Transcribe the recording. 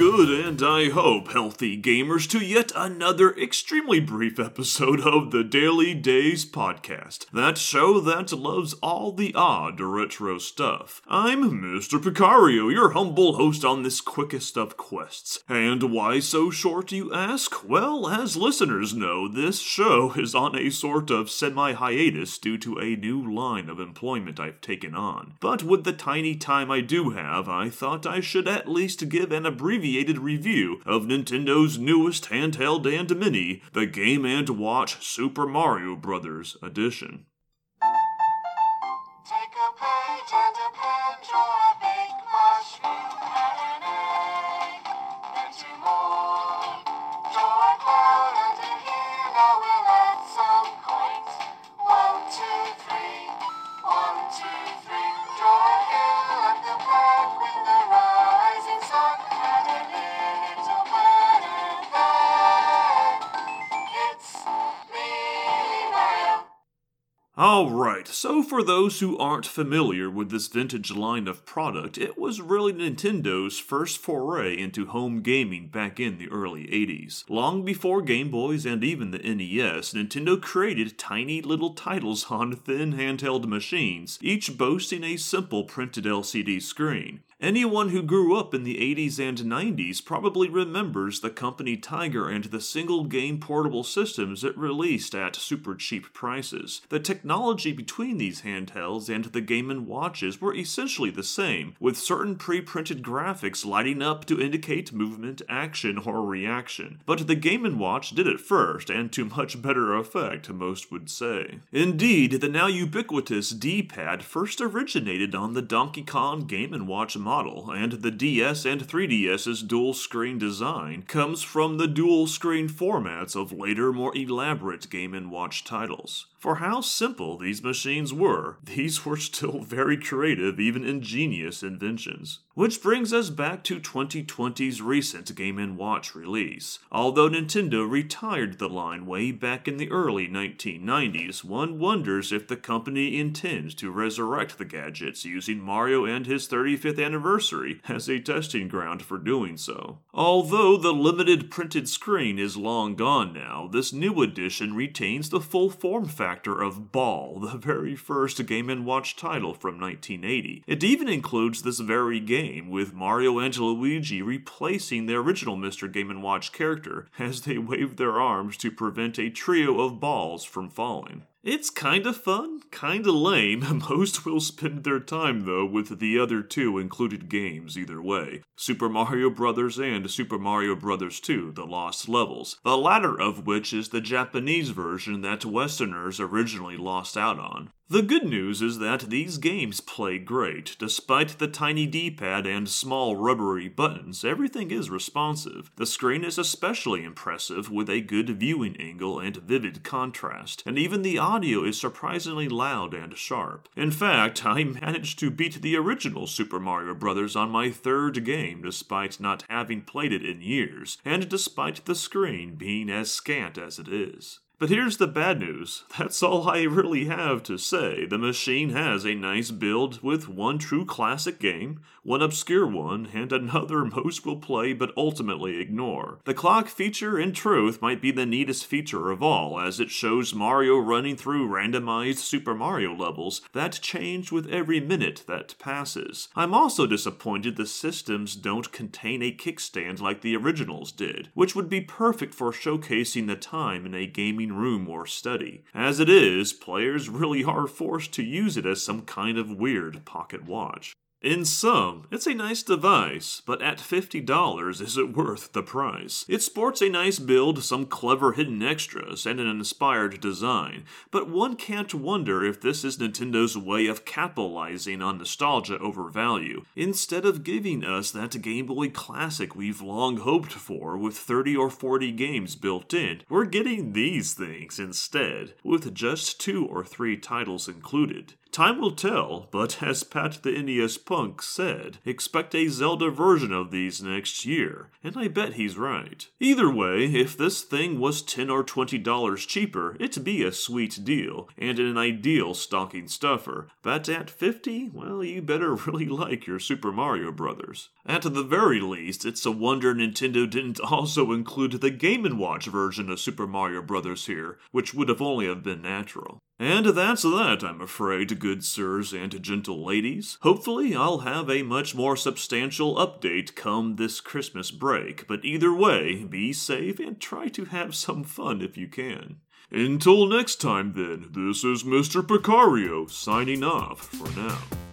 good and I hope healthy gamers to yet another extremely brief episode of the Daily Days podcast, that show that loves all the odd retro stuff. I'm Mr. Picario, your humble host on this quickest of quests. And why so short, you ask? Well, as listeners know, this show is on a sort of semi-hiatus due to a new line of employment I've taken on. But with the tiny time I do have, I thought I should at least give an abbreviated review of Nintendo's newest handheld and mini, the Game & Watch Super Mario Bros. Edition. Take a page and a pen, draw a big mushroom and an egg, then two more. Draw a cloud and a hill, now we'll add some coins. 1, 2, 3, 1, 2, 3. Draw a hill and the path with the rising sun, and a little bird, and then it's me, Mario. Alright, so for those who aren't familiar with this vintage line of product, it was really Nintendo's first foray into home gaming back in the early 80s. Long before Game Boys and even the NES, Nintendo created tiny little titles on thin handheld machines, each boasting a simple printed LCD screen. Anyone who grew up in the 80s and 90s probably remembers the company Tiger and the single-game portable systems it released at super cheap prices. The technology between these handhelds and the Game & Watches were essentially the same, with certain pre-printed graphics lighting up to indicate movement, action, or reaction. But the Game & Watch did it first, and to much better effect, most would say. Indeed, the now ubiquitous D-pad first originated on the Donkey Kong Game & Watch model, and the DS and 3DS's dual-screen design comes from the dual-screen formats of later, more elaborate Game & Watch titles. For how simple these machines were, these were still very creative, even ingenious inventions. Which brings us back to 2020's recent Game & Watch release. Although Nintendo retired the line way back in the early 1990s, one wonders if the company intends to resurrect the gadgets using Mario and his 35th anniversary as a testing ground for doing so. Although the limited printed screen is long gone now, this new edition retains the full form factor of Ball, the very first Game & Watch title from 1980. It even includes this very game, with Mario and Luigi replacing the original Mr. Game & Watch character as they wave their arms to prevent a trio of balls from falling. It's kinda fun, kinda lame. Most will spend their time, though, with the other two included games either way. Super Mario Bros. And Super Mario Bros. 2, The Lost Levels, the latter of which is the Japanese version that Westerners originally lost out on. The good news is that these games play great. Despite the tiny D-pad and small rubbery buttons, everything is responsive. The screen is especially impressive with a good viewing angle and vivid contrast, and even the audio is surprisingly loud and sharp. In fact, I managed to beat the original Super Mario Bros. On my third game despite not having played it in years, and despite the screen being as scant as it is. But here's the bad news. That's all I really have to say. The machine has a nice build with one true classic game, one obscure one, and another most will play but ultimately ignore. The clock feature, in truth, might be the neatest feature of all, as it shows Mario running through randomized Super Mario levels that change with every minute that passes. I'm also disappointed the systems don't contain a kickstand like the originals did, which would be perfect for showcasing the time in a gaming room or study. As it is, players really are forced to use it as some kind of weird pocket watch. In sum, it's a nice device, but at $50, is it worth the price? It sports a nice build, some clever hidden extras, and an inspired design, but one can't wonder if this is Nintendo's way of capitalizing on nostalgia over value, instead of giving us that Game Boy Classic we've long hoped for with 30 or 40 games built in. We're getting these things instead, with just 2 or 3 titles included. Time will tell, but as Pat the NES Punk said, expect a Zelda version of these next year, and I bet he's right. Either way, if this thing was $10 or $20 cheaper, it'd be a sweet deal, and an ideal stocking stuffer. But at $50, well, you better really like your Super Mario Brothers. At the very least, it's a wonder Nintendo didn't also include the Game & Watch version of Super Mario Brothers here, which would have only have been natural. And that's that, I'm afraid, good sirs and gentle ladies. Hopefully, I'll have a much more substantial update come this Christmas break, but either way, be safe and try to have some fun if you can. Until next time then, this is Mr. Picario signing off for now.